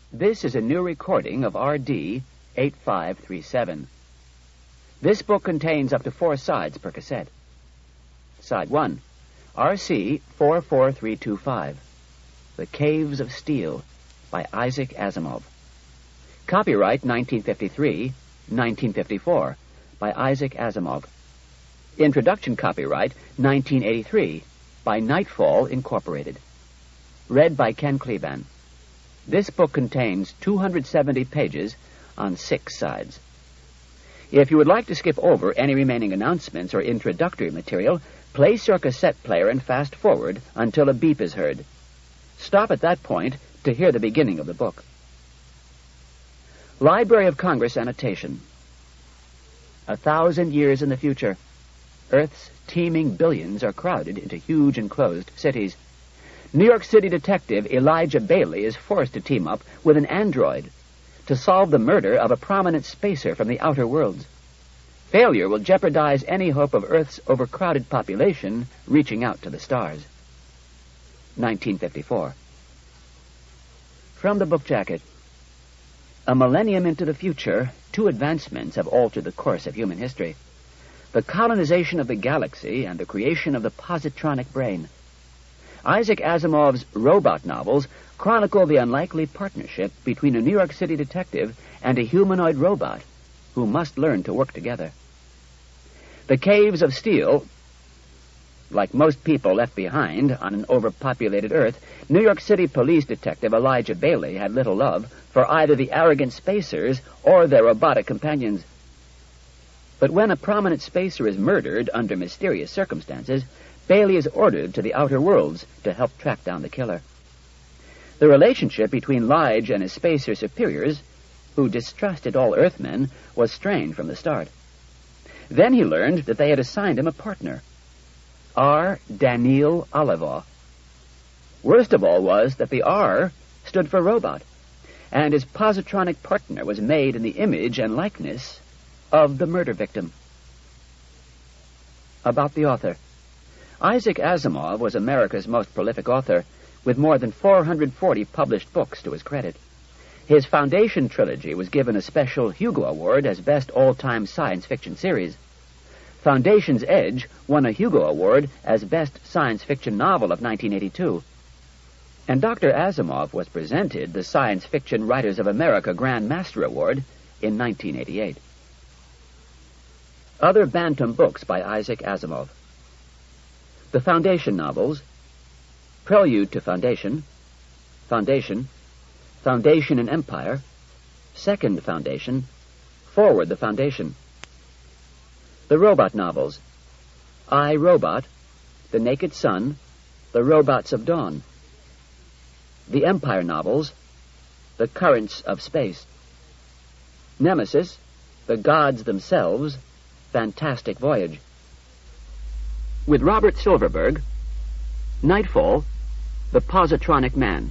This is a new recording of RD 8537. This book contains up to 4 sides per cassette. Side 1, RC 44325, The Caves of Steel, by Isaac Asimov. Copyright 1953-1954, by Isaac Asimov. Introduction copyright 1983, by Nightfall Incorporated. Read by Ken Kleban. This book contains 270 pages on 6 sides. If you would like to skip over any remaining announcements or introductory material, place your cassette player and fast forward until a beep is heard. Stop at that point to hear the beginning of the book. Library of Congress annotation. 1,000 years in the future, Earth's teeming billions are crowded into huge enclosed cities. New York City detective Elijah Bailey is forced to team up with an android to solve the murder of a prominent spacer from the outer worlds. Failure will jeopardize any hope of Earth's overcrowded population reaching out to the stars. 1954. From the book jacket. A millennium into the future, 2 advancements have altered the course of human history: the colonization of the galaxy and the creation of the positronic brain. Isaac Asimov's robot novels chronicle the unlikely partnership between a New York City detective and a humanoid robot who must learn to work together. The Caves of Steel. Like most people left behind on an overpopulated Earth, New York City police detective Elijah Bailey had little love for either the arrogant spacers or their robotic companions. But when a prominent spacer is murdered under mysterious circumstances, Bailey is ordered to the outer worlds to help track down the killer. The relationship between Lige and his spacer superiors, who distrusted all Earthmen, was strained from the start. Then he learned that they had assigned him a partner, R. Daniil Olivaw. Worst of all was that the R stood for robot, and his positronic partner was made in the image and likeness of the murder victim. About the author. Isaac Asimov was America's most prolific author, with more than 440 published books to his credit. His Foundation trilogy was given a special Hugo Award as Best All-Time Science Fiction Series. Foundation's Edge won a Hugo Award as Best Science Fiction Novel of 1982. And Dr. Asimov was presented the Science Fiction Writers of America Grand Master Award in 1988. Other Bantam books by Isaac Asimov. The Foundation novels: Prelude to Foundation, Foundation, Foundation and Empire, Second Foundation, Forward the Foundation. The Robot novels: I, Robot, The Naked Sun, The Robots of Dawn. The Empire novels: The Currents of Space. Nemesis, The Gods Themselves, Fantastic Voyage. With Robert Silverberg, Nightfall, The Positronic Man.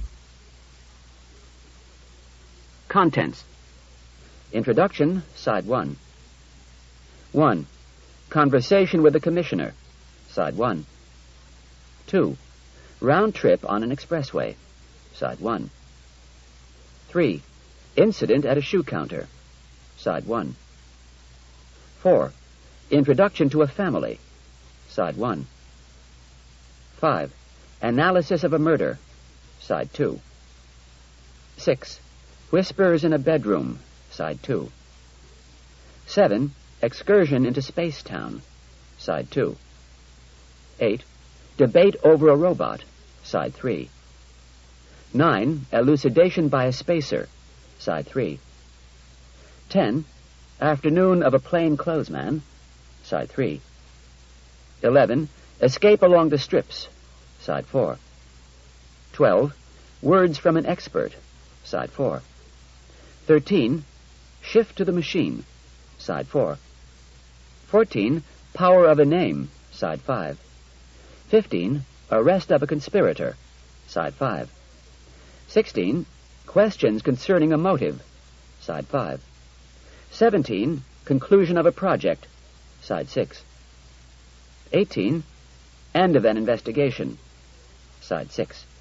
Contents. Introduction, Side 1. 1. Conversation with the Commissioner, Side 1. 2. Round trip on an expressway, Side 1. 3. Incident at a shoe counter, Side 1. 4. Introduction to a family, Side 1. 5. Analysis of a murder, Side 2. 6. Whispers in a bedroom, Side 2. 7. Excursion into Spacetown, Side 2. 8. Debate over a robot, Side 3. 9. Elucidation by a spacer, Side 3. 10. Afternoon of a plainclothesman, Side 3. 11. Escape along the strips, Side 4. 12. Words from an expert, Side 4. 13. Shift to the machine, Side 4. 14. Power of a name, Side 5. 15. Arrest of a conspirator, Side 5. 16. Questions concerning a motive, Side 5. 17. Conclusion of a project, Side 6. 18. End of an investigation, Side 6.